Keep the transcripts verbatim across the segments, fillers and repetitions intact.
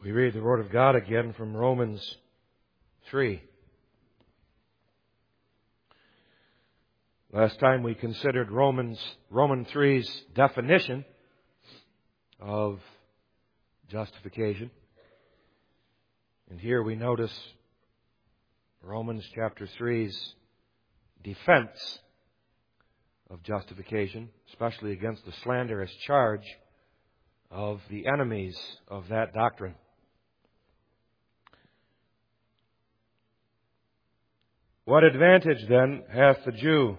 We read the Word of God again from Romans three. Last time we considered Romans, Roman three's definition of justification. And here we notice Romans chapter three's defense of justification, especially against the slanderous charge of the enemies of that doctrine. What advantage then hath the Jew?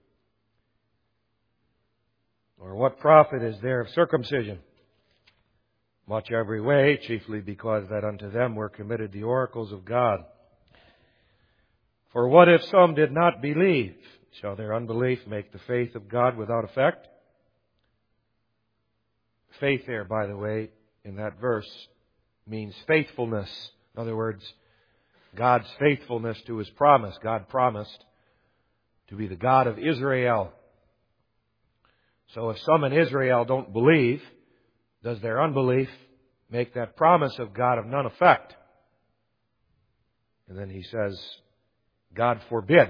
Or what profit is there of circumcision? Much every way, chiefly because that unto them were committed the oracles of God. For what if some did not believe? Shall their unbelief make the faith of God without effect? Faith there, by the way, in that verse means faithfulness. In other words, God's faithfulness to His promise. God promised to be the God of Israel. So if some in Israel don't believe, does their unbelief make that promise of God of none effect? And then he says, God forbid.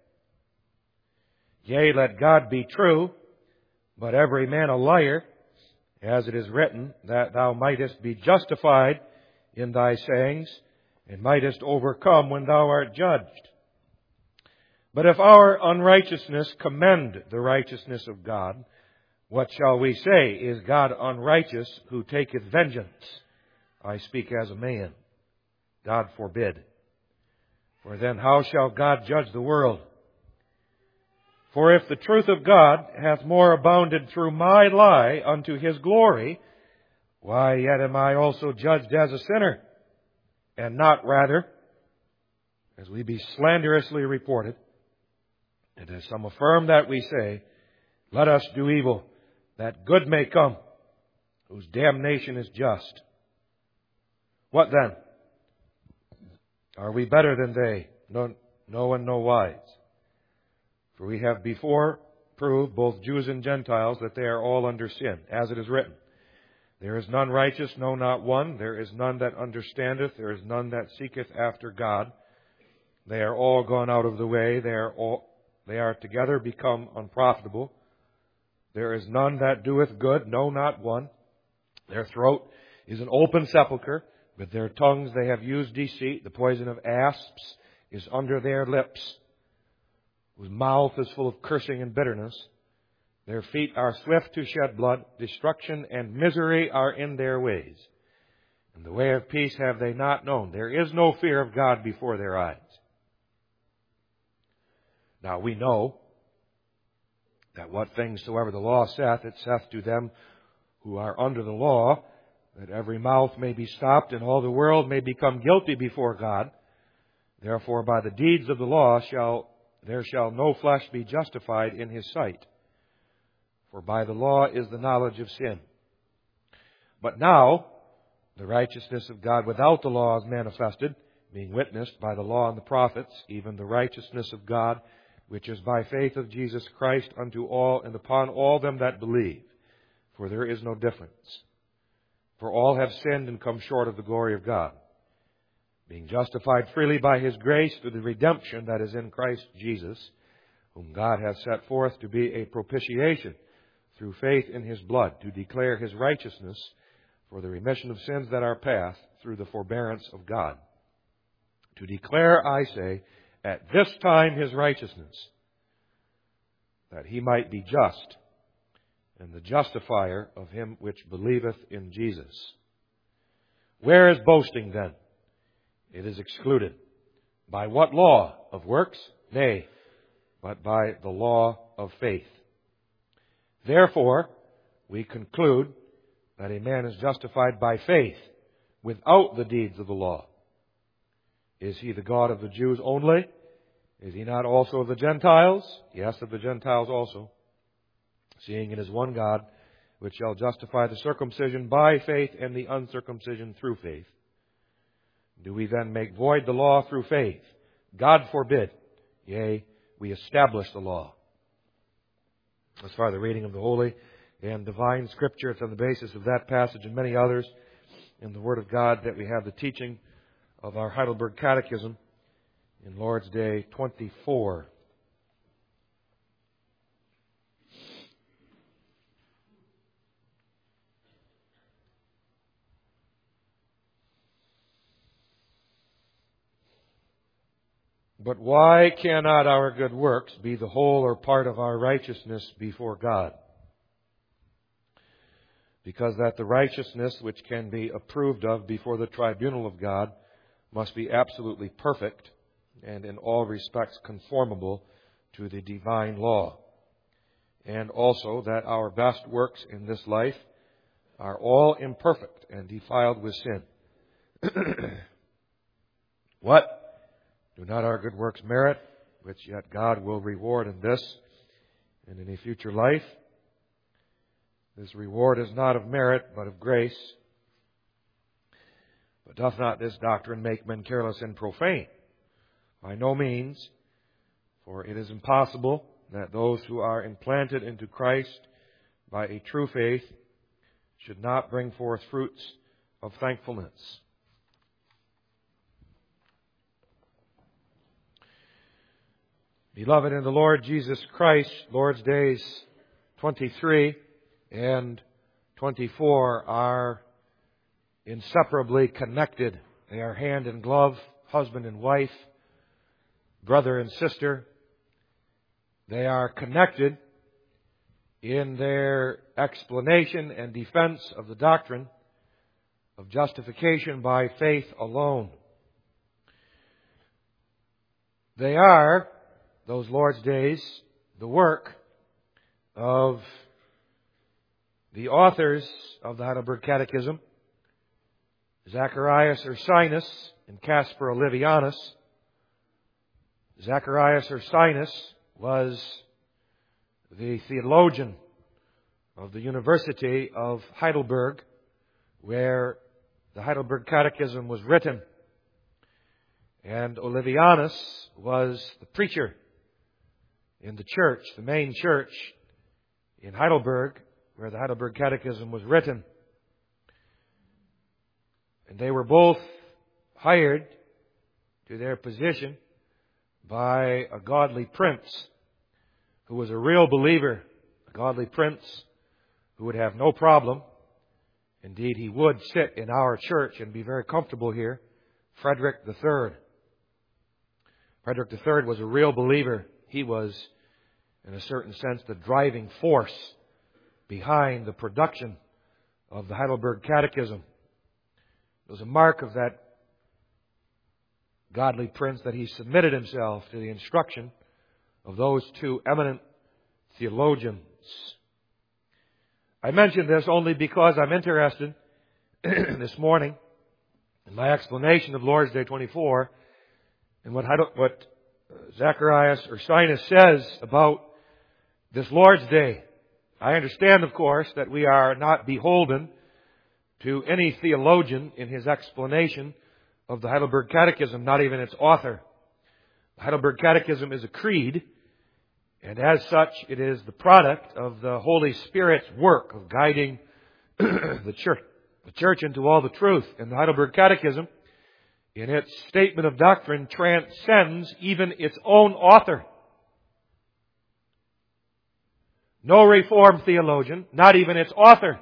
Yea, let God be true, but every man a liar, as it is written, that thou mightest be justified in thy sayings, and mightest overcome when thou art judged. But if our unrighteousness commend the righteousness of God, what shall we say? Is God unrighteous who taketh vengeance? I speak as a man. God forbid. For then how shall God judge the world? For if the truth of God hath more abounded through my lie unto His glory, why yet am I also judged as a sinner? And not rather, as we be slanderously reported, and as some affirm that we say, let us do evil, that good may come, whose damnation is just. What then? Are we better than they? No, no and no wise. For we have before proved, both Jews and Gentiles, that they are all under sin, as it is written. There is none righteous, no, not one. There is none that understandeth. There is none that seeketh after God. They are all gone out of the way. They are all, they are together become unprofitable. There is none that doeth good, no, not one. Their throat is an open sepulchre. With their tongues they have used deceit. The poison of asps is under their lips, whose mouth is full of cursing and bitterness. Their feet are swift to shed blood. Destruction and misery are in their ways. And the way of peace have they not known. There is no fear of God before their eyes. Now we know that what things soever the law saith, it saith to them who are under the law, that every mouth may be stopped and all the world may become guilty before God. Therefore by the deeds of the law shall there shall no flesh be justified in His sight. For by the law is the knowledge of sin. But now the righteousness of God without the law is manifested, being witnessed by the law and the prophets, even the righteousness of God, which is by faith of Jesus Christ unto all and upon all them that believe. For there is no difference. For all have sinned and come short of the glory of God, being justified freely by His grace through the redemption that is in Christ Jesus, whom God hath set forth to be a propitiation through faith in His blood, to declare His righteousness for the remission of sins that are past through the forbearance of God. To declare, I say, at this time His righteousness, that He might be just, and the justifier of him which believeth in Jesus. Where is boasting then? It is excluded. By what law? Of works? Nay, but by the law of faith. Therefore, we conclude that a man is justified by faith without the deeds of the law. Is He the God of the Jews only? Is He not also of the Gentiles? Yes, of the Gentiles also. Seeing it is one God, which shall justify the circumcision by faith and the uncircumcision through faith. Do we then make void the law through faith? God forbid. Yea, we establish the law. As far as the reading of the Holy and Divine Scripture, it's on the basis of that passage and many others in the Word of God that we have the teaching of our Heidelberg Catechism in Lord's Day twenty-four. But why cannot our good works be the whole or part of our righteousness before God? Because that the righteousness which can be approved of before the tribunal of God must be absolutely perfect and in all respects conformable to the divine law. And also that our best works in this life are all imperfect and defiled with sin. What? Do not our good works merit, which yet God will reward in this and in a future life? This reward is not of merit, but of grace. But doth not this doctrine make men careless and profane? By no means, for it is impossible that those who are implanted into Christ by a true faith should not bring forth fruits of thankfulness. Beloved in the Lord Jesus Christ, Lord's Days twenty-three and twenty-four are inseparably connected. They are hand in glove, husband and wife, brother and sister. They are connected in their explanation and defense of the doctrine of justification by faith alone. They are, those Lord's Days, the work of the authors of the Heidelberg Catechism, Zacharias Ursinus and Caspar Olevianus. Zacharias Ursinus was the theologian of the University of Heidelberg, where the Heidelberg Catechism was written. And Olevianus was the preacher in the church, the main church in Heidelberg, where the Heidelberg Catechism was written. And they were both hired to their position by a godly prince who was a real believer, a godly prince who would have no problem. Indeed, he would sit in our church and be very comfortable here, Frederick the Third. Frederick the Third was a real believer. He was, in a certain sense, the driving force behind the production of the Heidelberg Catechism. It was a mark of that godly prince that he submitted himself to the instruction of those two eminent theologians. I mention this only because I'm interested this morning in my explanation of Lord's Day twenty-four and what, what Zacharias Ursinus says about this Lord's Day. I understand, of course, that we are not beholden to any theologian in his explanation of the Heidelberg Catechism, not even its author. The Heidelberg Catechism is a creed, and as such, it is the product of the Holy Spirit's work of guiding the church, the church into all the truth. And the Heidelberg Catechism, in its statement of doctrine, transcends even its own author. No Reformed theologian, not even its author,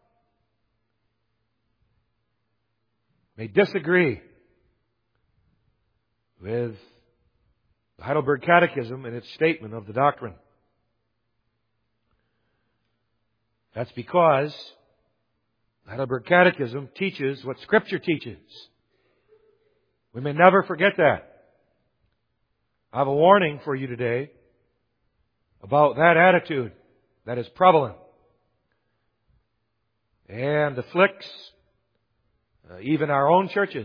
may disagree with the Heidelberg Catechism and its statement of the doctrine. That's because the Heidelberg Catechism teaches what Scripture teaches. We may never forget that. I have a warning for you today about that attitude that is prevalent and afflicts uh, even our own churches.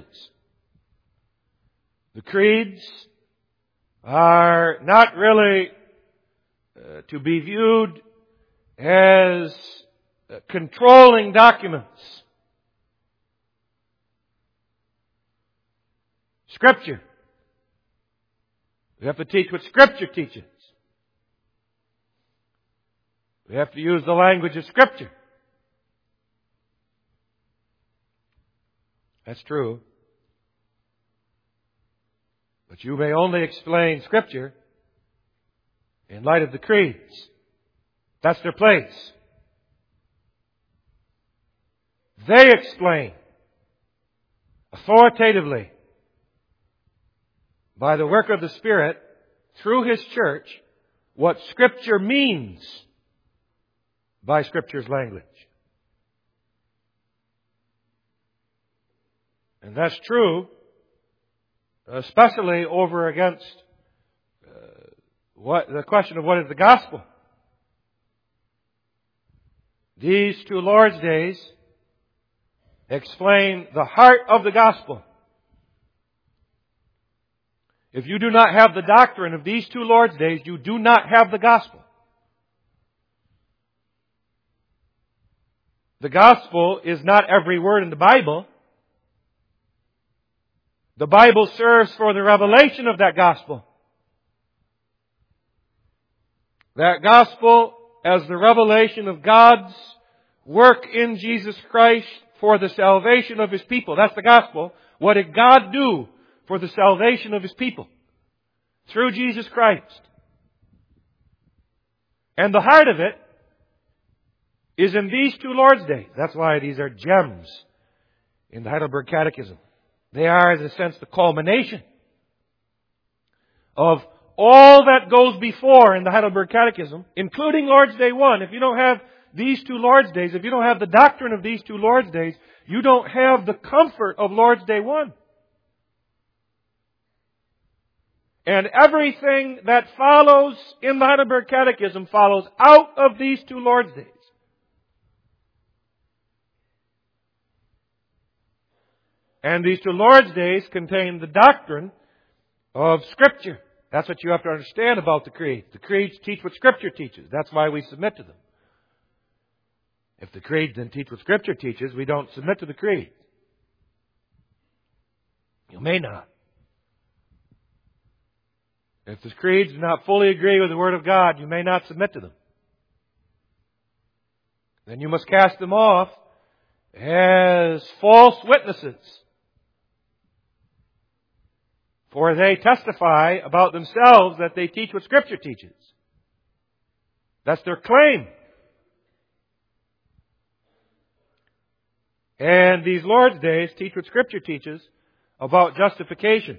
The creeds are not really uh, to be viewed as uh, controlling documents. Scripture. We have to teach what Scripture teaches. We have to use the language of Scripture. That's true. But you may only explain Scripture in light of the creeds. That's their place. They explain authoritatively by the work of the Spirit through His church what Scripture means by Scripture's language. And that's true, especially over against uh, what the question of what is the gospel. These two Lord's Days explain the heart of the gospel. If you do not have the doctrine of these two Lord's Days, you do not have the gospel. The gospel is not every word in the Bible. The Bible serves for the revelation of that gospel. That gospel as the revelation of God's work in Jesus Christ for the salvation of His people. That's the gospel. What did God do for the salvation of His people? Through Jesus Christ. And the heart of it is in these two Lord's Days. That's why these are gems in the Heidelberg Catechism. They are, in a sense, the culmination of all that goes before in the Heidelberg Catechism, including Lord's Day one. If you don't have these two Lord's Days, if you don't have the doctrine of these two Lord's Days, you don't have the comfort of Lord's Day one. And everything that follows in the Heidelberg Catechism follows out of these two Lord's Days. And these two Lord's Days contain the doctrine of Scripture. That's what you have to understand about the creeds. The creeds teach what Scripture teaches. That's why we submit to them. If the creeds didn't teach what Scripture teaches, we don't submit to the creed. You may not. If the creeds do not fully agree with the Word of God, you may not submit to them. Then you must cast them off as false witnesses. For they testify about themselves that they teach what Scripture teaches. That's their claim. And these Lord's Days teach what Scripture teaches about justification.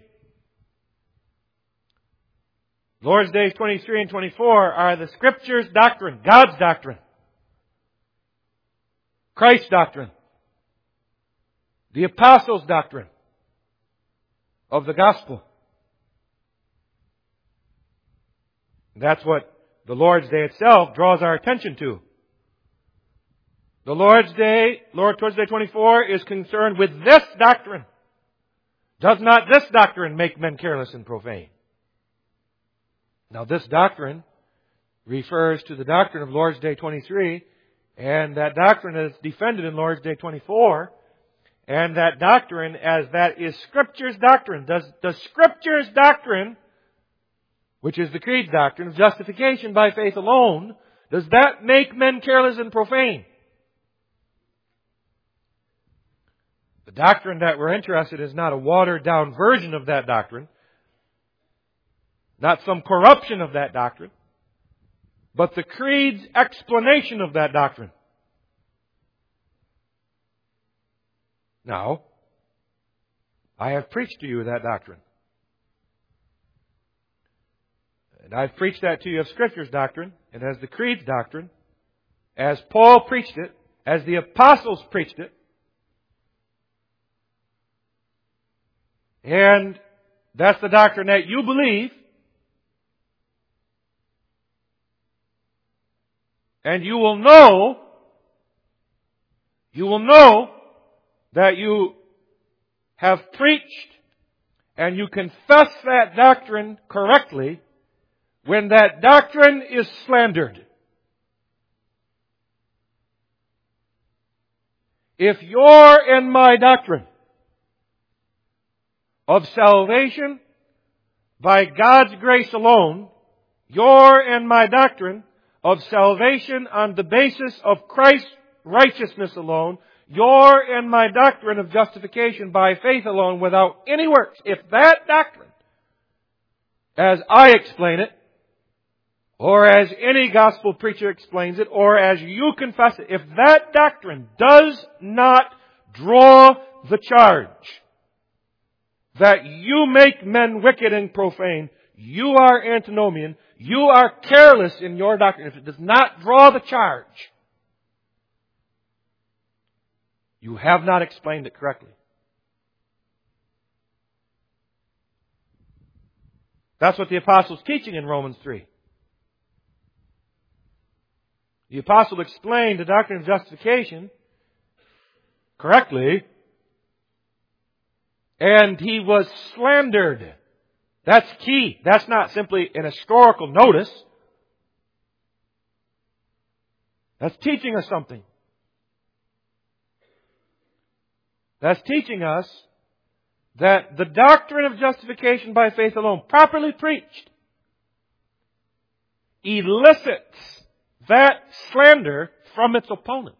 Lord's Days twenty-three and twenty-four are the Scripture's doctrine, God's doctrine, Christ's doctrine, the Apostles' doctrine of the gospel. That's what the Lord's Day itself draws our attention to. The Lord's Day, Lord Lord's Day twenty-four, is concerned with this doctrine. Does not this doctrine make men careless and profane? Now this doctrine refers to the doctrine of Lord's Day twenty-three, and that doctrine is defended in Lord's Day twenty-four, and that doctrine, as that is Scripture's doctrine. Does the Scripture's doctrine, which is the Creed's doctrine of justification by faith alone, does that make men careless and profane? The doctrine that we're interested in is not a watered-down version of that doctrine, not some corruption of that doctrine, but the Creed's explanation of that doctrine. Now, I have preached to you that doctrine. And I've preached that to you of Scripture's doctrine, and as the Creed's doctrine, as Paul preached it, as the Apostles preached it. And that's the doctrine that you believe. And you will know, you will know that you have preached and you confess that doctrine correctly when that doctrine is slandered. If your and my doctrine of salvation by God's grace alone, your and my doctrine of salvation on the basis of Christ's righteousness alone, your and my doctrine of justification by faith alone without any works, if that doctrine, as I explain it, or as any gospel preacher explains it, or as you confess it, if that doctrine does not draw the charge that you make men wicked and profane, you are antinomian, you are careless in your doctrine, if it does not draw the charge, you have not explained it correctly. That's what the apostle's teaching in Romans three. The apostle explained the doctrine of justification correctly, and he was slandered. That's key. That's not simply an historical notice. That's teaching us something. That's teaching us that the doctrine of justification by faith alone, properly preached, elicits that slander from its opponents.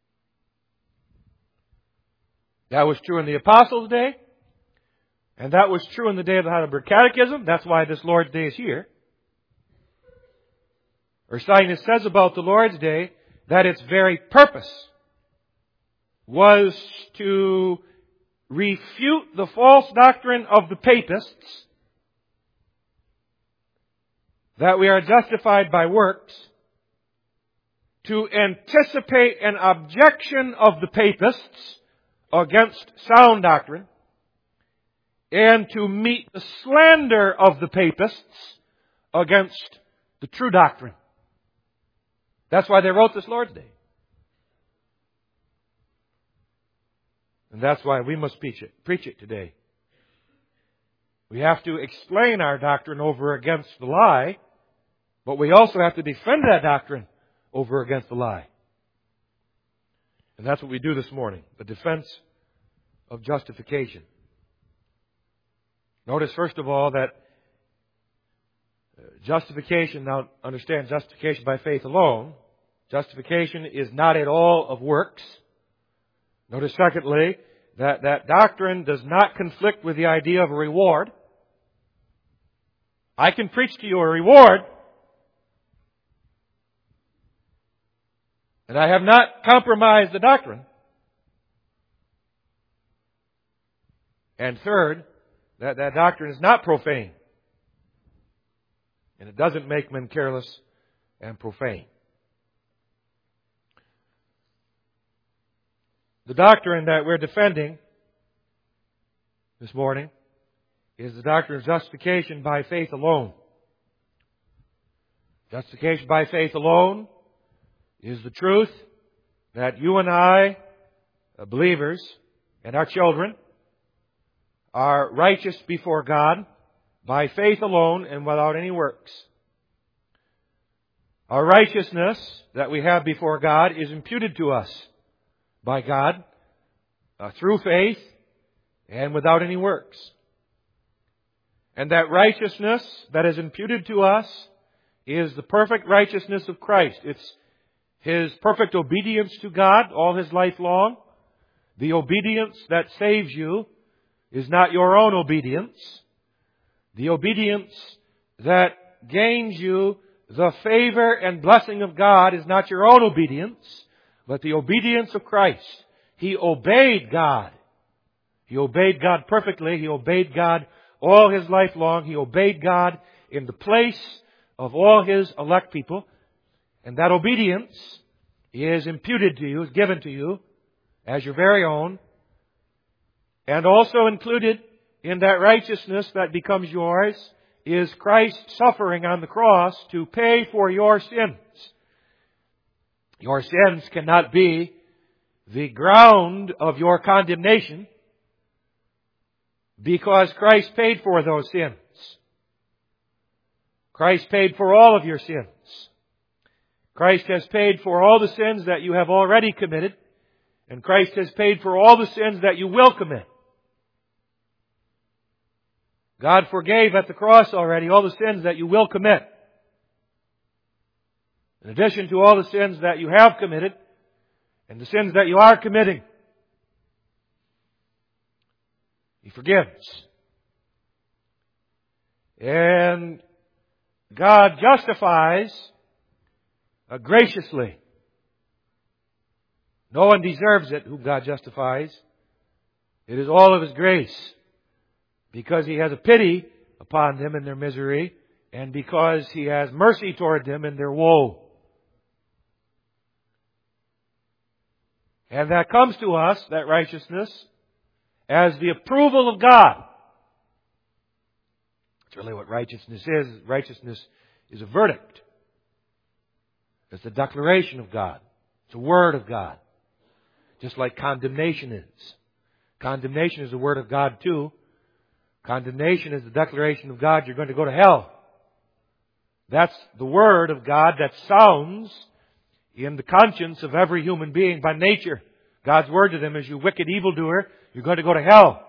That was true in the Apostles' day, and that was true in the day of the Heidelberg Catechism. That's why this Lord's Day is here. Ursinus says about the Lord's Day that its very purpose was to refute the false doctrine of the papists that we are justified by works, to anticipate an objection of the papists against sound doctrine, and to meet the slander of the papists against the true doctrine. That's why they wrote this Lord's Day. And that's why we must preach it, preach it today. We have to explain our doctrine over against the lie, but we also have to defend that doctrine over against the lie. And that's what we do this morning, the defense of justification. Notice, first of all, that justification, now understand justification by faith alone, justification is not at all of works. Notice, secondly, that that doctrine does not conflict with the idea of a reward. I can preach to you a reward, and I have not compromised the doctrine. And third, that that doctrine is not profane, and it doesn't make men careless and profane. The doctrine that we're defending this morning is the doctrine of justification by faith alone. Justification by faith alone is the truth that you and I, believers, and our children are righteous before God by faith alone and without any works. Our righteousness that we have before God is imputed to us by God uh, through faith and without any works. And that righteousness that is imputed to us is the perfect righteousness of Christ. It's His perfect obedience to God all His life long. The obedience that saves you is not your own obedience. The obedience that gains you the favor and blessing of God is not your own obedience, but the obedience of Christ. He obeyed God. He obeyed God perfectly. He obeyed God all His life long. He obeyed God in the place of all His elect people. And that obedience is imputed to you, is given to you as your very own. And also included in that righteousness that becomes yours is Christ's suffering on the cross to pay for your sins. Your sins cannot be the ground of your condemnation because Christ paid for those sins. Christ paid for all of your sins. Christ has paid for all the sins that you have already committed, and Christ has paid for all the sins that you will commit. God forgave at the cross already all the sins that you will commit. In addition to all the sins that you have committed and the sins that you are committing. He forgives. And God justifies uh, graciously. No one deserves it whom God justifies. It is all of His grace. Because He has a pity upon them in their misery, and because He has mercy toward them in their woe. And that comes to us, that righteousness, as the approval of God. That's really what righteousness is. Righteousness is a verdict. It's a declaration of God. It's a word of God. Just like condemnation is. Condemnation is the word of God too. Condemnation is the declaration of God, you're going to go to hell. That's the word of God that sounds in the conscience of every human being by nature. God's word to them is, you wicked evildoer, you're going to go to hell.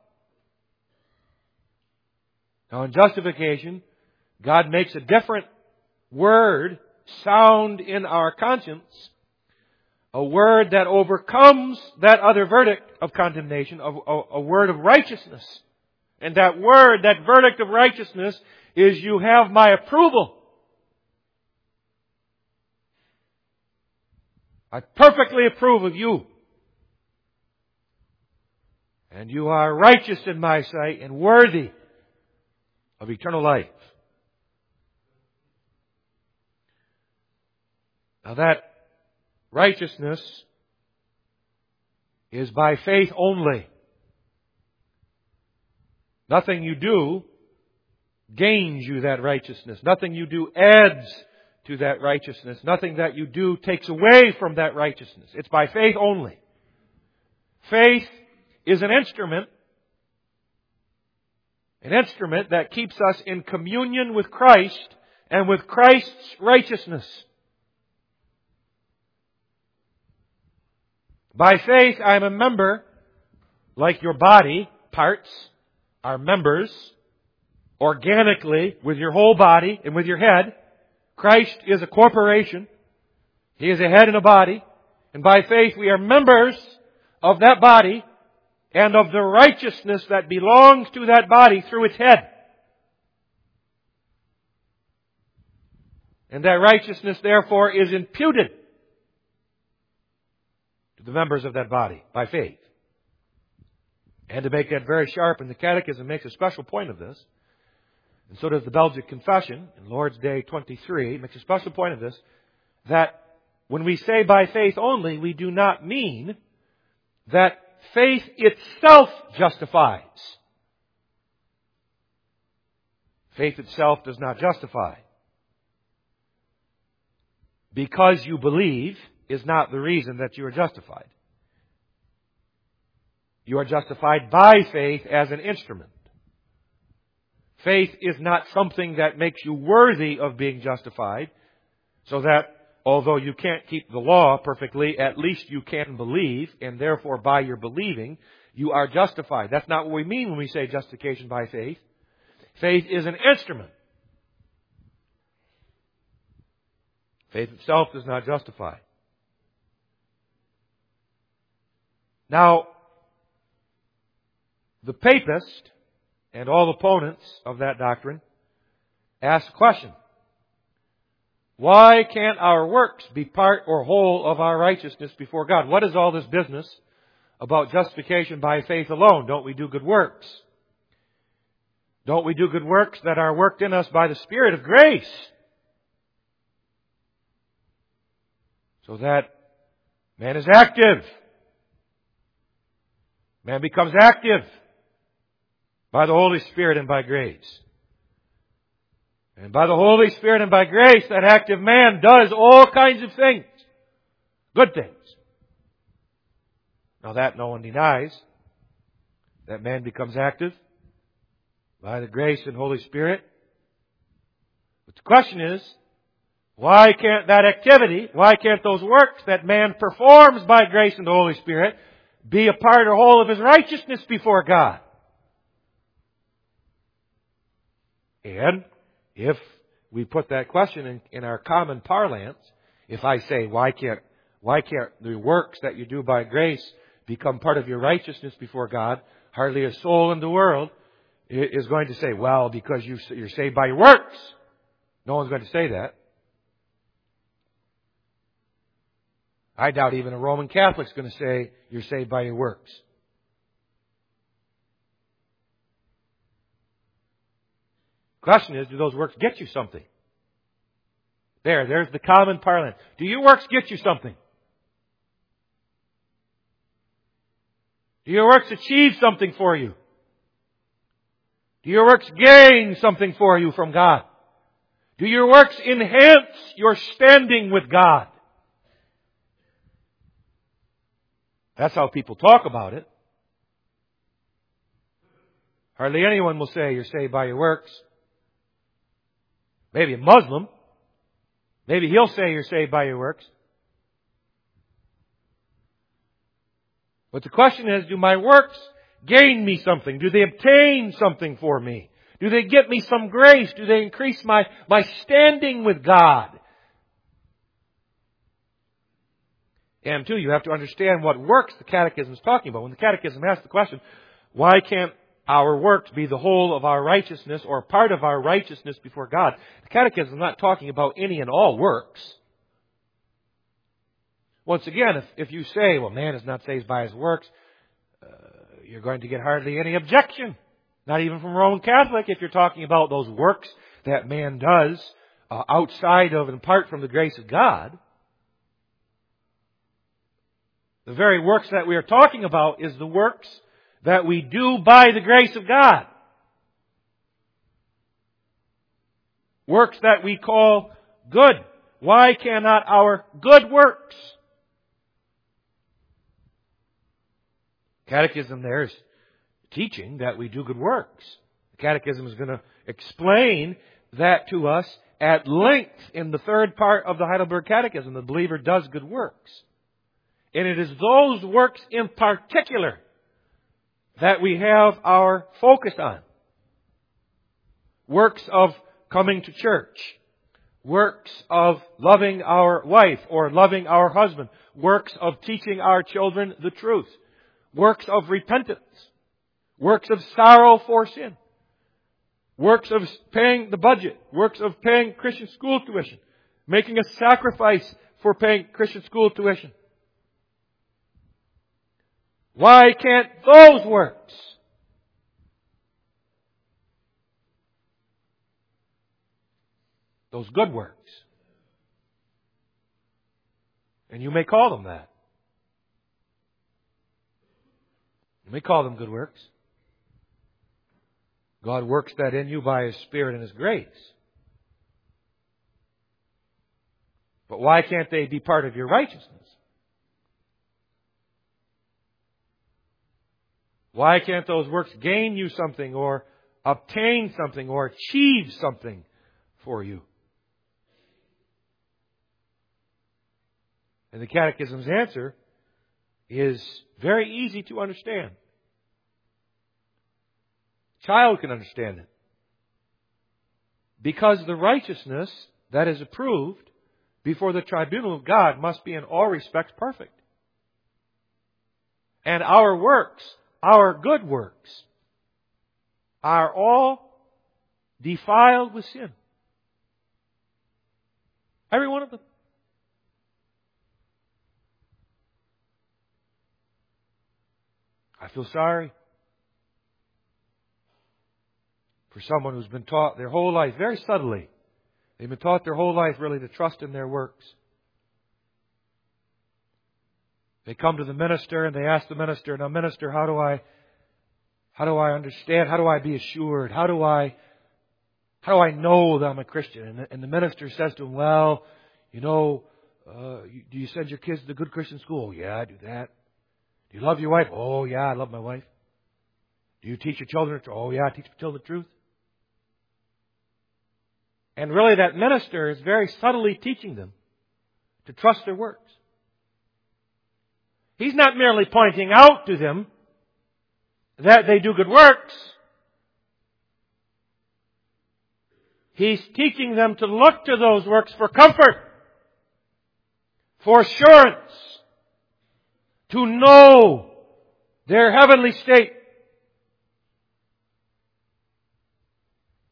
Now in justification, God makes a different word sound in our conscience, a word that overcomes that other verdict of condemnation, a, a, a word of righteousness. And that word, that verdict of righteousness, is you have my approval. I perfectly approve of you. And you are righteous in my sight and worthy of eternal life. Now that righteousness is by faith only. Nothing you do gains you that righteousness. Nothing you do adds to that righteousness. Nothing that you do takes away from that righteousness. It's by faith only. Faith is an instrument, an instrument that keeps us in communion with Christ and with Christ's righteousness. By faith, I am a member, like your body parts are members, organically, with your whole body and with your head. Christ is a corporation. He is a head and a body. And by faith, we are members of that body and of the righteousness that belongs to that body through its head. And that righteousness, therefore, is imputed to the members of that body by faith. And to make that very sharp, and the Catechism makes a special point of this, and so does the Belgic Confession in Lord's Day twenty-three, makes a special point of this, that when we say by faith only, we do not mean that faith itself justifies. Faith itself does not justify. Because you believe is not the reason that you are justified. You are justified by faith as an instrument. Faith is not something that makes you worthy of being justified, so that although you can't keep the law perfectly, at least you can believe, and therefore by your believing, you are justified. That's not what we mean when we say justification by faith. Faith is an instrument. Faith itself does not justify. Now, the papist and all opponents of that doctrine ask the question, why can't our works be part or whole of our righteousness before God? What is all this business about justification by faith alone? Don't we do good works? Don't we do good works that are worked in us by the Spirit of grace? So that man is active. Man becomes active by the Holy Spirit and by grace. And by the Holy Spirit and by grace, that active man does all kinds of things. Good things. Now that no one denies. That man becomes active by the grace and Holy Spirit. But the question is, why can't that activity, why can't those works that man performs by grace and the Holy Spirit be a part or whole of his righteousness before God? And if we put that question in, in our common parlance, if I say, why can't, why can't the works that you do by grace become part of your righteousness before God? Hardly a soul in the world is going to say, well, because you're saved by your works. No one's going to say that. I doubt even a Roman Catholic's going to say you're saved by your works. Question is, do those works get you something? There, there's the common parlance. Do your works get you something? Do your works achieve something for you? Do your works gain something for you from God? Do your works enhance your standing with God? That's how people talk about it. Hardly anyone will say you're saved by your works. Maybe a Muslim. Maybe he'll say you're saved by your works. But the question is, do my works gain me something? Do they obtain something for me? Do they get me some grace? Do they increase my, my standing with God? And two, you have to understand what works the Catechism is talking about. When the Catechism asks the question, why can't our works be the whole of our righteousness or part of our righteousness before God? The Catechism is not talking about any and all works. Once again, if, if you say, well, man is not saved by his works, uh, you're going to get hardly any objection. Not even from Roman Catholic if you're talking about those works that man does uh, outside of and apart from the grace of God. The very works that we are talking about is the works that we do by the grace of God. Works that we call good. Why cannot our good works? Catechism there is teaching that we do good works. The Catechism is going to explain that to us at length in the third part of the Heidelberg Catechism. The believer does good works. And it is those works in particular that we have our focus on. Works of coming to church. Works of loving our wife or loving our husband. Works of teaching our children the truth. Works of repentance. Works of sorrow for sin. Works of paying the budget. Works of paying Christian school tuition. Making a sacrifice for paying Christian school tuition. Why can't those works? Those good works. And you may call them that. You may call them good works. God works that in you by His Spirit and His grace. But why can't they be part of your righteousness? Why can't those works gain you something or obtain something or achieve something for you? And the Catechism's answer is very easy to understand. Child can understand it. Because the righteousness that is approved before the tribunal of God must be in all respects perfect. And our works, our good works, are all defiled with sin. Every one of them. I feel sorry for someone who's been taught their whole life, very subtly, they've been taught their whole life really to trust in their works. They come to the minister and they ask the minister, now minister, how do I, how do I understand? How do I be assured? How do I, how do I know that I'm a Christian? And the, and the minister says to them, well, you know, uh, do you send your kids to the good Christian school? Oh, yeah, I do that. Do you love your wife? Oh, yeah, I love my wife. Do you teach your children? Oh, yeah, I teach your children the truth. And really that minister is very subtly teaching them to trust their works. He's not merely pointing out to them that they do good works. He's teaching them to look to those works for comfort, for assurance, to know their heavenly state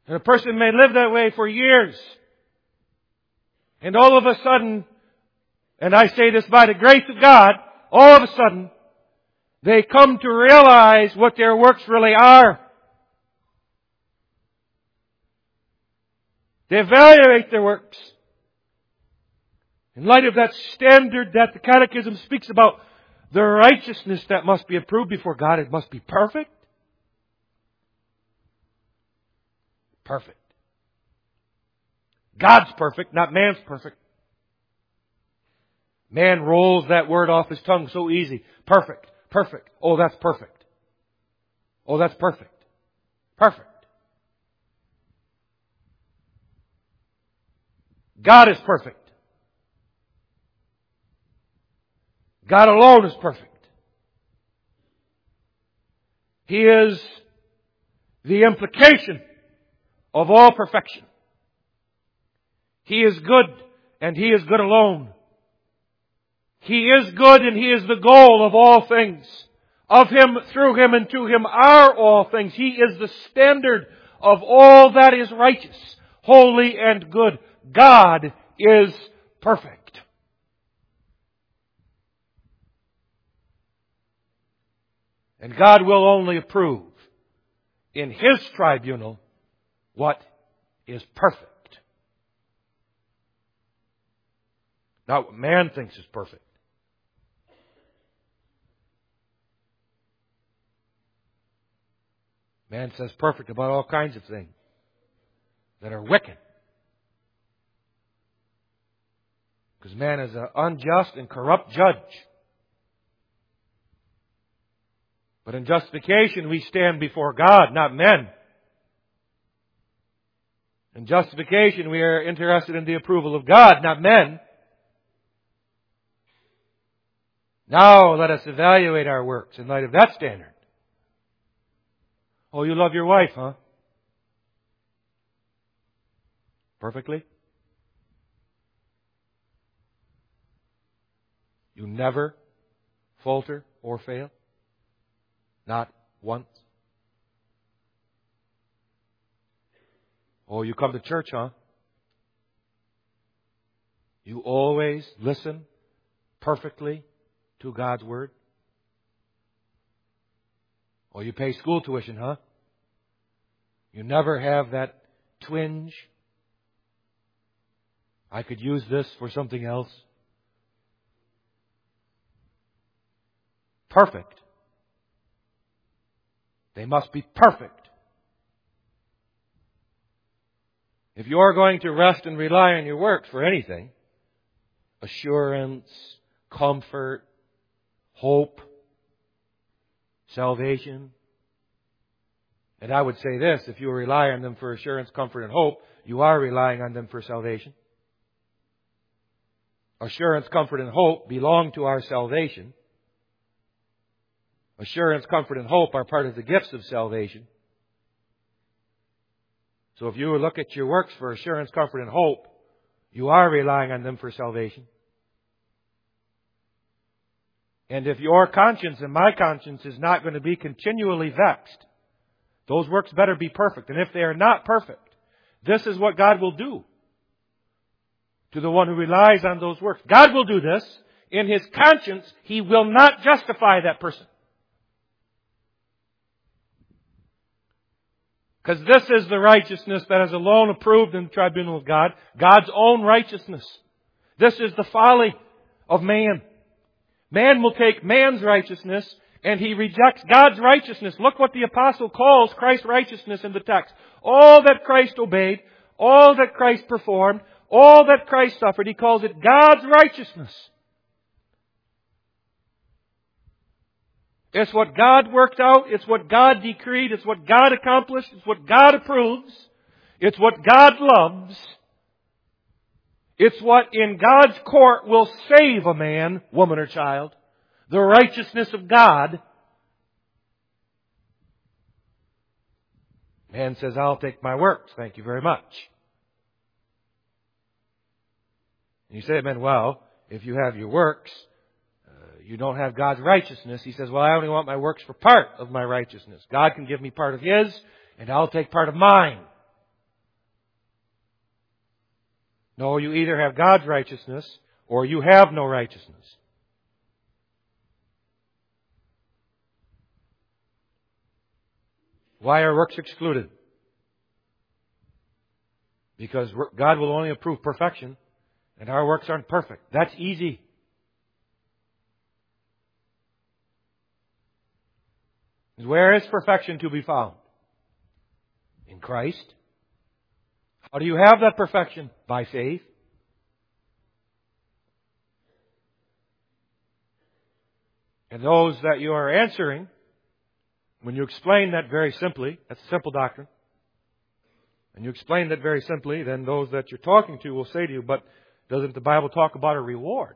And a person may live that way for years. And all of a sudden, and I say this by the grace of God, all of a sudden, they come to realize what their works really are. They evaluate their works. In light of that standard that the Catechism speaks about, the righteousness that must be approved before God, it must be perfect. Perfect. God's perfect, not man's perfect. Man rolls that word off his tongue so easy. Perfect. Perfect. Oh, that's perfect. Oh, that's perfect. Perfect. God is perfect. God alone is perfect. He is the implication of all perfection. He is good, and He is good alone. He is good, and He is the goal of all things. Of Him, through Him, and to Him are all things. He is the standard of all that is righteous, holy, and good. God is perfect. And God will only approve in His tribunal what is perfect. Not what man thinks is perfect. Man says perfect about all kinds of things that are wicked. Because man is an unjust and corrupt judge. But in justification we stand before God, not men. In justification we are interested in the approval of God, not men. Now let us evaluate our works in light of that standard. Oh, you love your wife, huh? Perfectly? You never falter or fail? Not once? Oh, you come to church, huh? You always listen perfectly to God's Word? Oh, you pay school tuition, huh? You never have that twinge. I could use this for something else. Perfect. They must be perfect. If you are going to rest and rely on your works for anything, assurance, comfort, hope, salvation. And I would say this, if you rely on them for assurance, comfort, and hope, you are relying on them for salvation. Assurance, comfort, and hope belong to our salvation. Assurance, comfort, and hope are part of the gifts of salvation. So if you look at your works for assurance, comfort, and hope, you are relying on them for salvation. And if your conscience and my conscience is not going to be continually vexed, those works better be perfect. And if they are not perfect, this is what God will do to the one who relies on those works. God will do this. In his conscience, He will not justify that person. Because this is the righteousness that is alone approved in the tribunal of God. God's own righteousness. This is the folly of man. Man will take man's righteousness and he rejects God's righteousness. Look what the apostle calls Christ's righteousness in the text. All that Christ obeyed, all that Christ performed, all that Christ suffered, he calls it God's righteousness. It's what God worked out. It's what God decreed. It's what God accomplished. It's what God approves. It's what God loves. It's what in God's court will save a man, woman, or child. The righteousness of God. Man says, I'll take my works. Thank you very much. And you say, man, well, if you have your works, you don't have God's righteousness. He says, well, I only want my works for part of my righteousness. God can give me part of His, and I'll take part of mine. No, you either have God's righteousness or you have no righteousness. Why are works excluded? Because God will only approve perfection, and our works aren't perfect. That's easy. Where is perfection to be found? In Christ. How do you have that perfection? By faith. And those that you are answering, when you explain that very simply, that's a simple doctrine, and you explain that very simply, then those that you're talking to will say to you, but doesn't the Bible talk about a reward?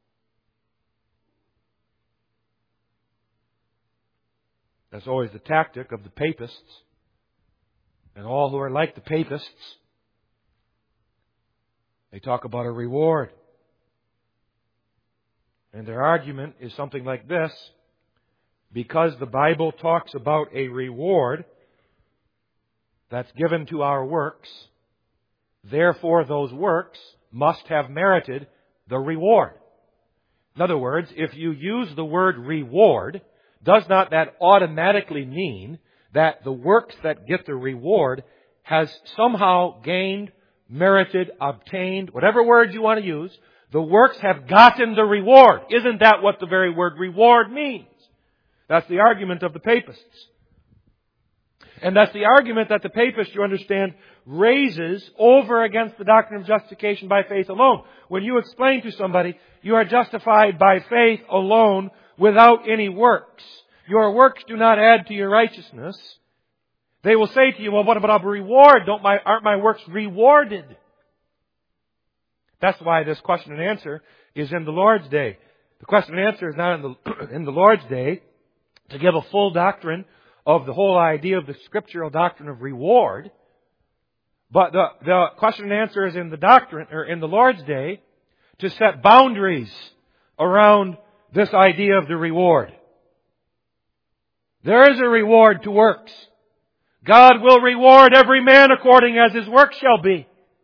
That's always the tactic of the papists and all who are like the papists. They talk about a reward. And their argument is something like this: because the Bible talks about a reward that's given to our works, therefore those works must have merited the reward. In other words, if you use the word reward, does not that automatically mean that the works that get the reward has somehow gained, merited, obtained, whatever word you want to use, the works have gotten the reward? Isn't that what the very word reward means? That's the argument of the papists. And that's the argument that the papists, you understand, raises over against the doctrine of justification by faith alone. When you explain to somebody, you are justified by faith alone without any works. Your works do not add to your righteousness. They will say to you, well, what about a reward? Don't my, aren't my works rewarded? That's why this question and answer is in the Lord's Day. The question and answer is not in the, in the Lord's Day to give a full doctrine of the whole idea of the scriptural doctrine of reward. But the, the question and answer is in the doctrine, or in the Lord's Day, to set boundaries around this idea of the reward. There is a reward to works. God will reward every man according as his work shall be.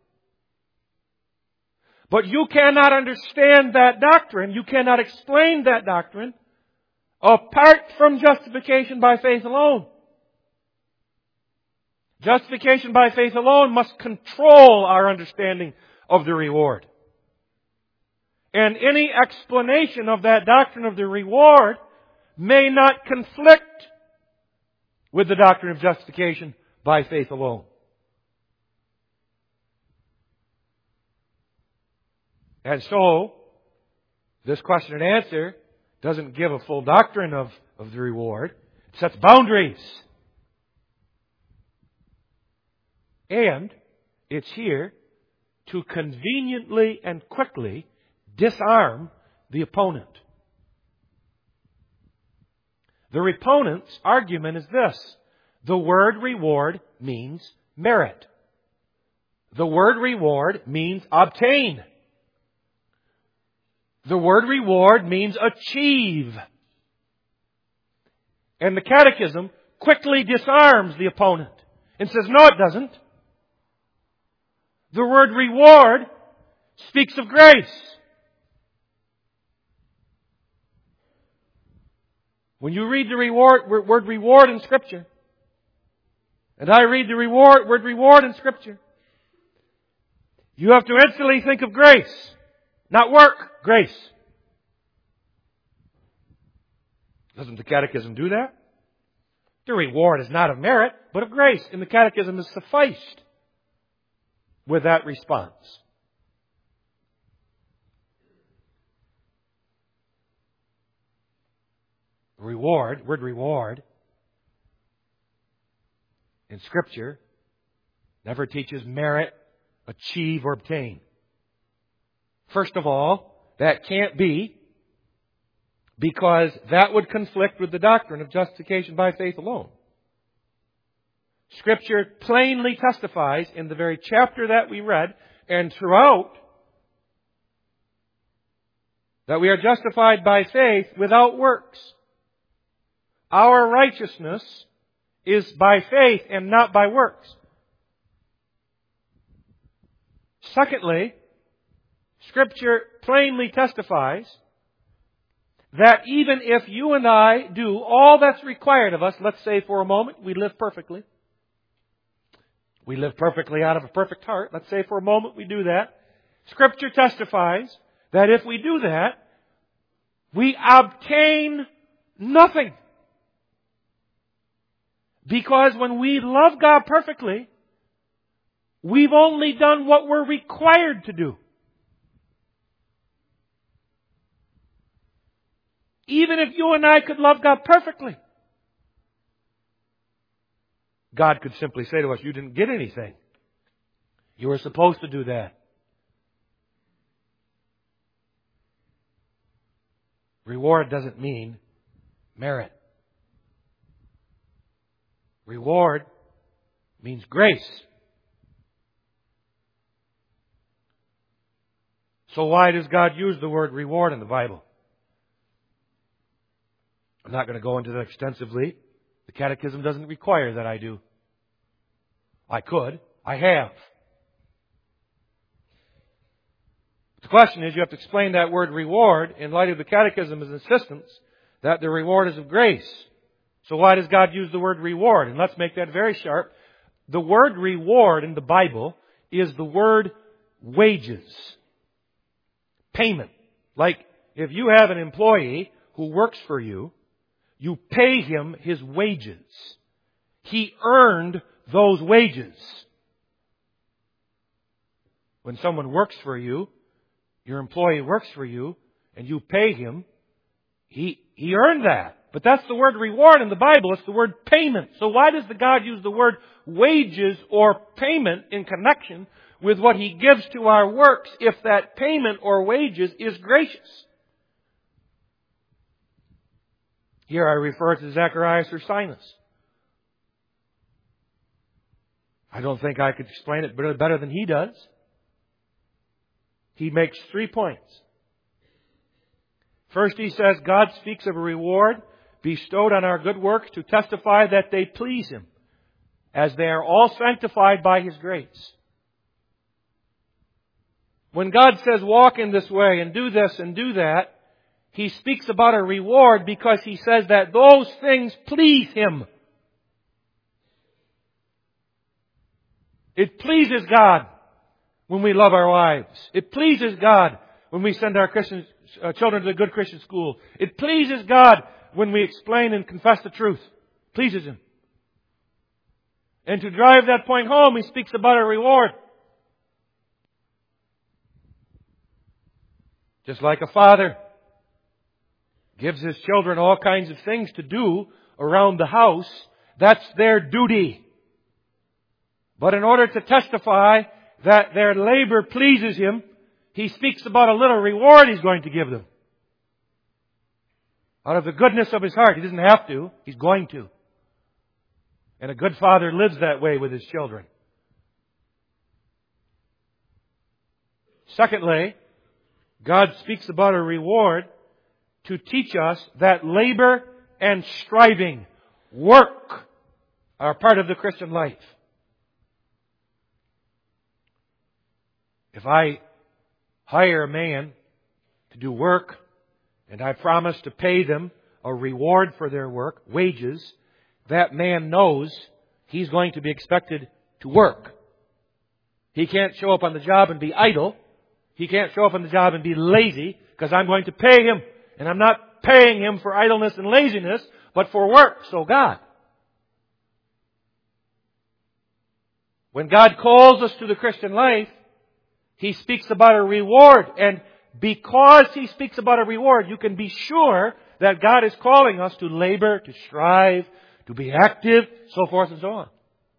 But you cannot understand that doctrine, you cannot explain that doctrine apart from justification by faith alone. Justification by faith alone must control our understanding of the reward. And any explanation of that doctrine of the reward may not conflict with the doctrine of justification by faith alone. And so, this question and answer doesn't give a full doctrine of, of the reward. It sets boundaries. And it's here to conveniently and quickly disarm the opponent. The opponent's argument is this: the word reward means merit. The word reward means obtain. The word reward means achieve. And the Catechism quickly disarms the opponent and says, no, it doesn't. The word reward speaks of grace. When you read the reward, word reward in Scripture, and I read the reward, word reward in Scripture, you have to instantly think of grace. Not work, grace. Doesn't the Catechism do that? The reward is not of merit, but of grace. And the Catechism is sufficed with that response. Reward, word reward, in Scripture never teaches merit, achieve, or obtain. First of all, that can't be, because that would conflict with the doctrine of justification by faith alone. Scripture plainly testifies in the very chapter that we read and throughout that we are justified by faith without works. Our righteousness is by faith and not by works. Secondly, Scripture plainly testifies that even if you and I do all that's required of us, let's say for a moment we live perfectly. We live perfectly out of a perfect heart. Let's say for a moment we do that. Scripture testifies that if we do that, we obtain nothing. Because when we love God perfectly, we've only done what we're required to do. Even if you and I could love God perfectly, God could simply say to us, you didn't get anything. You were supposed to do that. Reward doesn't mean merit. Reward means grace. So why does God use the word reward in the Bible? I'm not going to go into that extensively. The Catechism doesn't require that I do. I could. I have. The question is, you have to explain that word reward in light of the Catechism's insistence that the reward is of grace. So why does God use the word reward? And let's make that very sharp. The word reward in the Bible is the word wages. Payment. Like if you have an employee who works for you, you pay him his wages. He earned those wages. When someone works for you, your employee works for you, and you pay him, he, he earned that. But that's the word reward in the Bible. It's the word payment. So why does the God use the word wages or payment in connection with what He gives to our works if that payment or wages is gracious? Here I refer to Zacharias Ursinus. I don't think I could explain it better than he does. He makes three points. First, he says, God speaks of a reward bestowed on our good works to testify that they please Him, as they are all sanctified by His grace. When God says, walk in this way and do this and do that, He speaks about a reward because He says that those things please Him. It pleases God when we love our wives. It pleases God when we send our Christian uh, children to a good Christian school. It pleases God when we explain and confess the truth. It pleases Him. And to drive that point home, He speaks about a reward. Just like a father gives his children all kinds of things to do around the house, that's their duty. But in order to testify that their labor pleases Him, He speaks about a little reward He's going to give them. Out of the goodness of His heart. He doesn't have to. He's going to. And a good father lives that way with his children. Secondly, God speaks about a reward to teach us that labor and striving, work, are part of the Christian life. If I hire a man to do work and I promise to pay them a reward for their work, wages, that man knows he's going to be expected to work. He can't show up on the job and be idle. He can't show up on the job and be lazy because I'm going to pay him. And I'm not paying him for idleness and laziness, but for work. So God. When God calls us to the Christian life, He speaks about a reward. And because He speaks about a reward, you can be sure that God is calling us to labor, to strive, to be active, so forth and so on.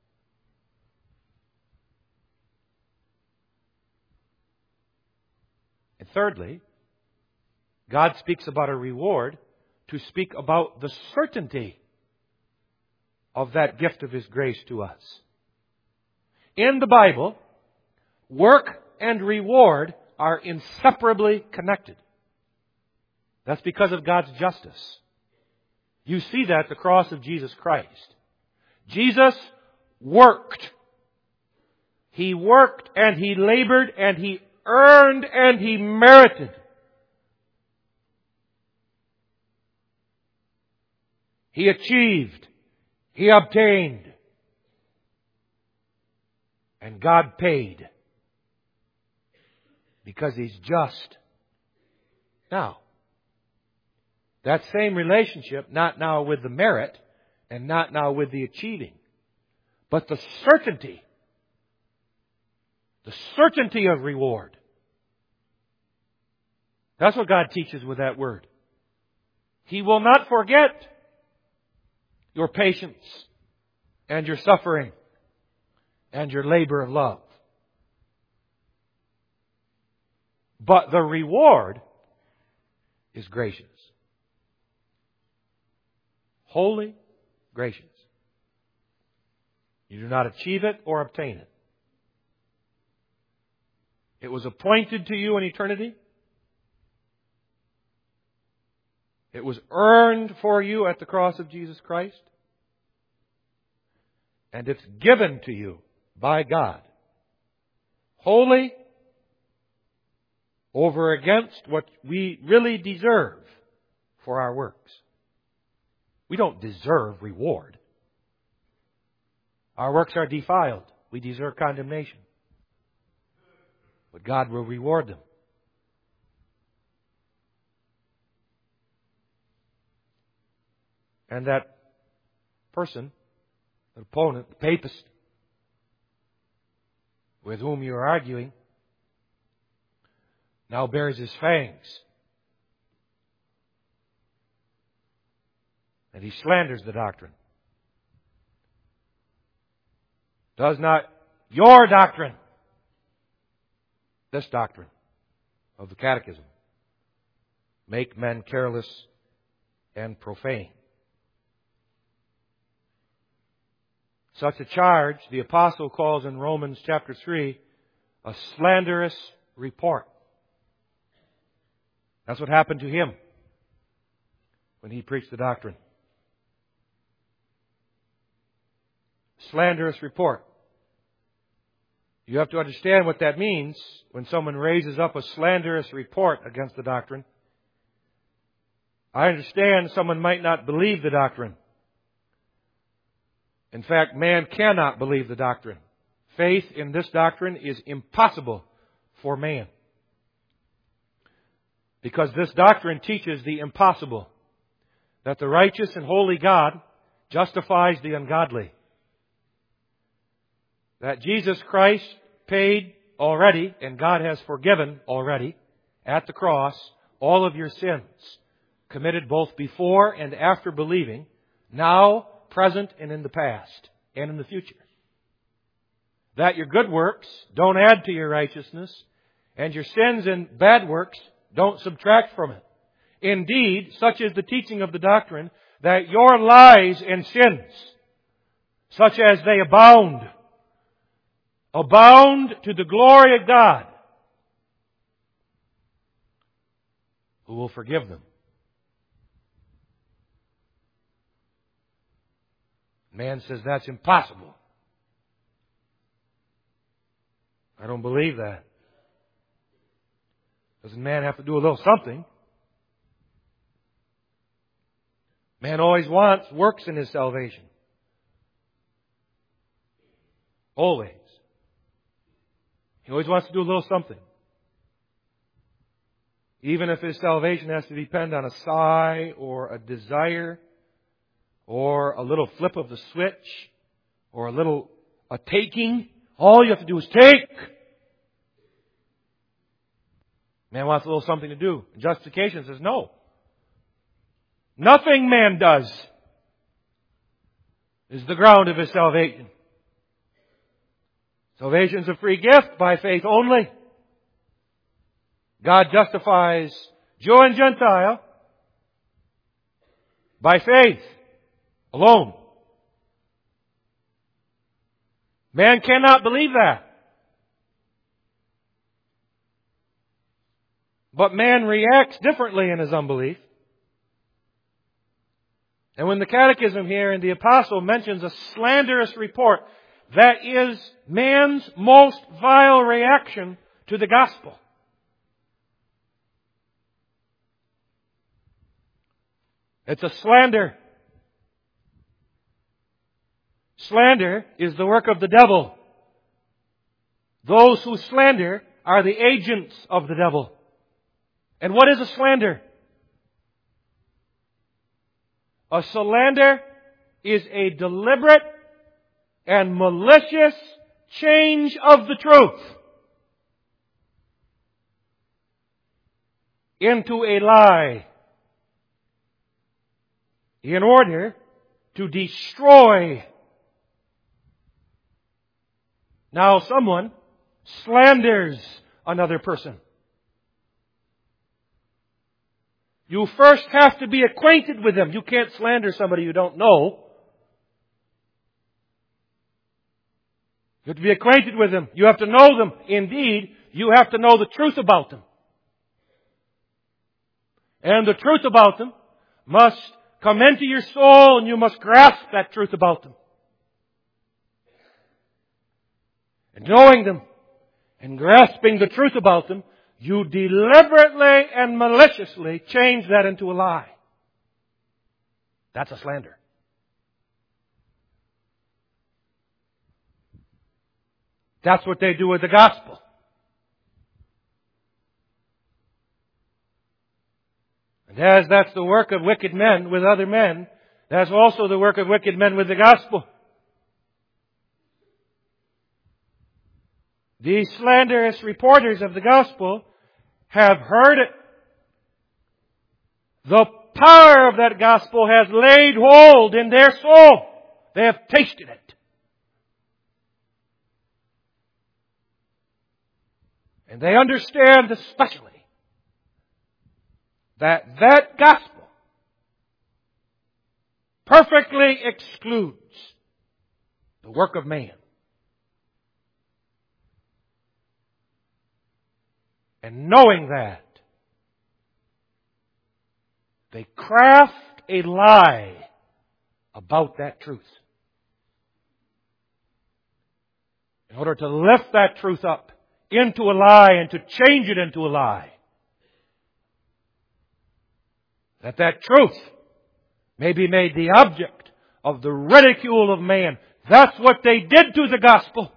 And thirdly, God speaks about a reward to speak about the certainty of that gift of His grace to us. In the Bible, work and reward are inseparably connected. That's because of God's justice. You see that at the cross of Jesus Christ. Jesus worked. He worked and He labored and He earned and he merited. He achieved. He obtained. And God paid. Because He's just. Now, that same relationship, not now with the merit and not now with the achieving, but the certainty, the certainty of reward. That's what God teaches with that word. He will not forget your patience and your suffering and your labor of love. But the reward is gracious. Holy, gracious. You do not achieve it or obtain it. It was appointed to you in eternity. It was earned for you at the cross of Jesus Christ. And it's given to you by God. Wholly over against what we really deserve for our works. We don't deserve reward. Our works are defiled. We deserve condemnation. But God will reward them. And that person, the opponent, the papist, with whom you are arguing, now bears his fangs. And he slanders the doctrine. Does not your doctrine, this doctrine of the Catechism, make men careless and profane? Such a charge, the apostle calls in Romans chapter three, a slanderous report. That's what happened to him when he preached the doctrine. Slanderous report. You have to understand what that means when someone raises up a slanderous report against the doctrine. I understand someone might not believe the doctrine. In fact, man cannot believe the doctrine. Faith in this doctrine is impossible for man. Because this doctrine teaches the impossible. That the righteous and holy God justifies the ungodly. That Jesus Christ paid already, and God has forgiven already, at the cross, all of your sins, committed both before and after believing, now, present, and in the past, and in the future. That your good works don't add to your righteousness, and your sins and bad works don't subtract from it. Indeed, such is the teaching of the doctrine, that your lies and sins, such as they abound, abound to the glory of God, who will forgive them. Man says that's impossible. I don't believe that. Doesn't man have to do a little something? Man always wants works in his salvation. Always. He always wants to do a little something. Even if his salvation has to depend on a sigh or a desire or a little flip of the switch or a little a taking. All you have to do is take. Man wants a little something to do. And justification says no. Nothing man does is the ground of his salvation. Salvation is a free gift by faith only. God justifies Jew and Gentile by faith alone. Man cannot believe that. But man reacts differently in his unbelief. And when the Catechism here and the Apostle mentions a slanderous report, that is man's most vile reaction to the gospel. It's a slander. Slander is the work of the devil. Those who slander are the agents of the devil. And what is a slander? A slander is a deliberate and malicious change of the truth into a lie in order to destroy. Now someone slanders another person. You first have to be acquainted with them. You can't slander somebody you don't know. You have to be acquainted with them. You have to know them. Indeed, you have to know the truth about them. And the truth about them must come into your soul, and you must grasp that truth about them. And knowing them and grasping the truth about them, you deliberately and maliciously change that into a lie. That's a slander. That's what they do with the gospel. And as that's the work of wicked men with other men, that's also the work of wicked men with the gospel. These slanderous reporters of the gospel have heard it. The power of that gospel has laid hold in their soul. They have tasted it. And they understand especially that that gospel perfectly excludes the work of man. And knowing that, they craft a lie about that truth in order to lift that truth up into a lie and to change it into a lie. That that truth may be made the object of the ridicule of man. That's what they did to the gospel.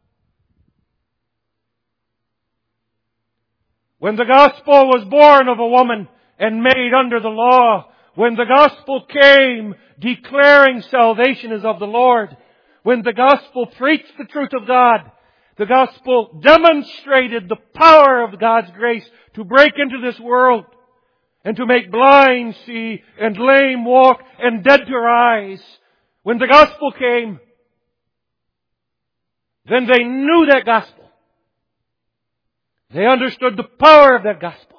When the gospel was born of a woman and made under the law, when the gospel came declaring salvation is of the Lord, when the gospel preached the truth of God, the gospel demonstrated the power of God's grace to break into this world and to make blind see and lame walk and dead to rise. When the gospel came, then they knew that gospel. They understood the power of that gospel.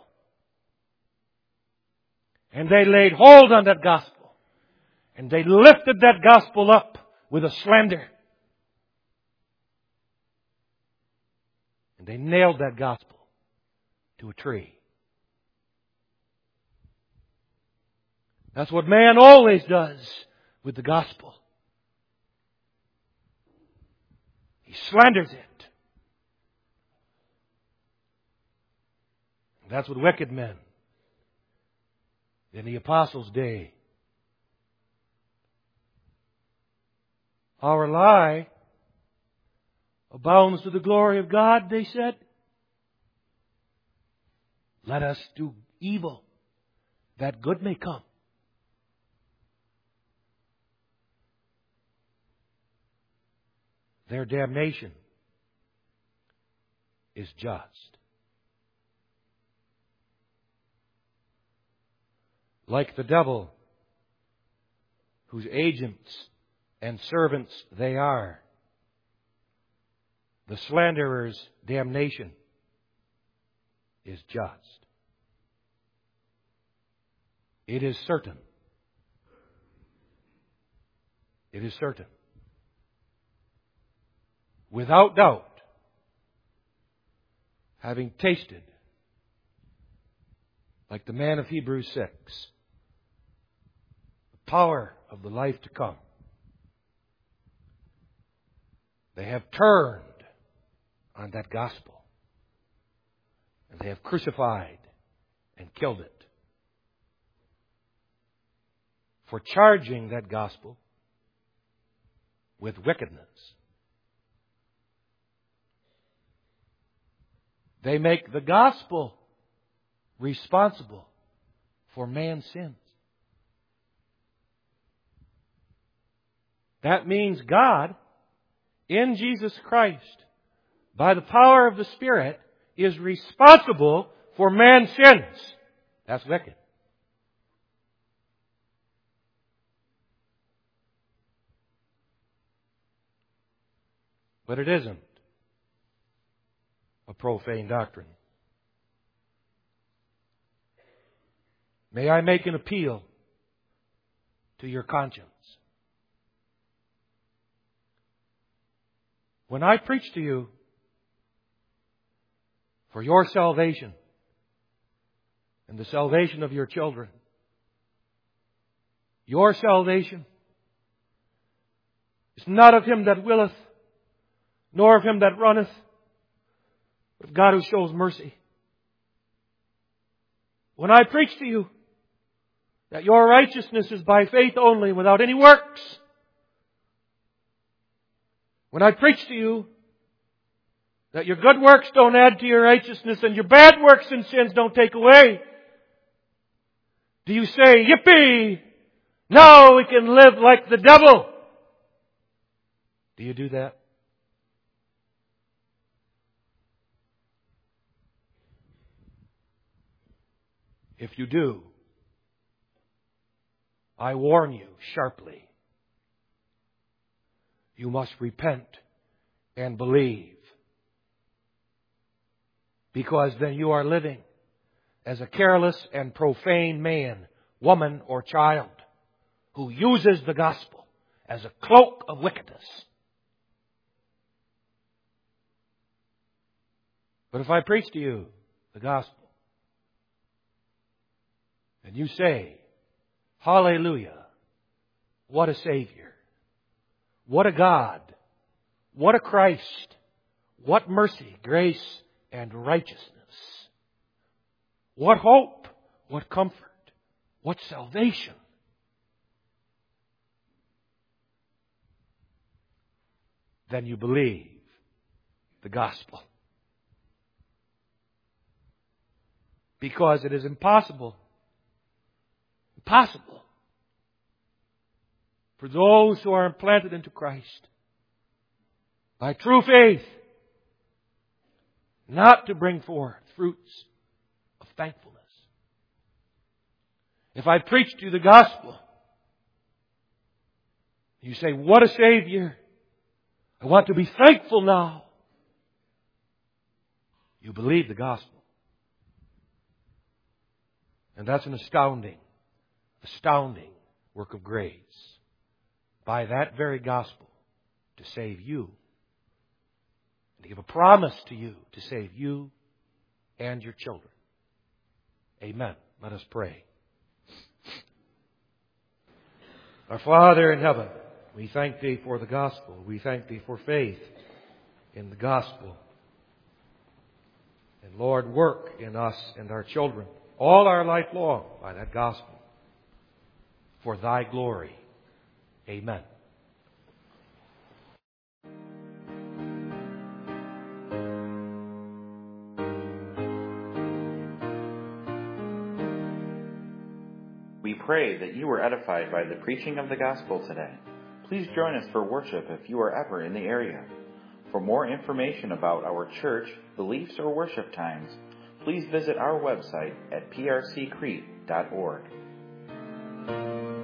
And they laid hold on that gospel. And they lifted that gospel up with a slander. And they nailed that gospel to a tree. That's what man always does with the gospel. He slanders it. That's what wicked men in the apostles' day. Our lie abounds to the glory of God, they said. Let us do evil, that good may come. Their damnation is just. Like the devil, whose agents and servants they are, the slanderer's damnation is just. It is certain. It is certain. Without doubt, having tasted, like the man of Hebrews six, power of the life to come. They have turned on that gospel. And they have crucified and killed it for charging that gospel with wickedness. They make the gospel responsible for man's sins. That means God, in Jesus Christ, by the power of the Spirit, is responsible for man's sins. That's wicked. But it isn't a profane doctrine. May I make an appeal to your conscience? When I preach to you for your salvation and the salvation of your children, your salvation is not of him that willeth, nor of him that runneth, but of God who shows mercy. When I preach to you that your righteousness is by faith only, without any works, when I preach to you that your good works don't add to your righteousness and your bad works and sins don't take away, do you say, yippee, now we can live like the devil? Do you do that? If you do, I warn you sharply. You must repent and believe. Because then you are living as a careless and profane man, woman, or child who uses the gospel as a cloak of wickedness. But if I preach to you the gospel, and you say, hallelujah, what a Savior, what a God, what a Christ, what mercy, grace, and righteousness, what hope, what comfort, what salvation. Then you believe the gospel. Because it is impossible Impossible for those who are implanted into Christ by true faith not to bring forth fruits of thankfulness. If I preach to you the gospel, you say, what a Savior. I want to be thankful now. You believe the gospel. And that's an astounding Astounding work of grace by that very gospel to save you. And to give a promise to you to save you and your children. Amen. Let us pray. Our Father in heaven, we thank Thee for the gospel. We thank Thee for faith in the gospel. And Lord, work in us and our children all our life long by that gospel. For Thy glory. Amen. We pray that you were edified by the preaching of the gospel today. Please join us for worship if you are ever in the area. For more information about our church, beliefs, or worship times, please visit our website at p r c crete dot org.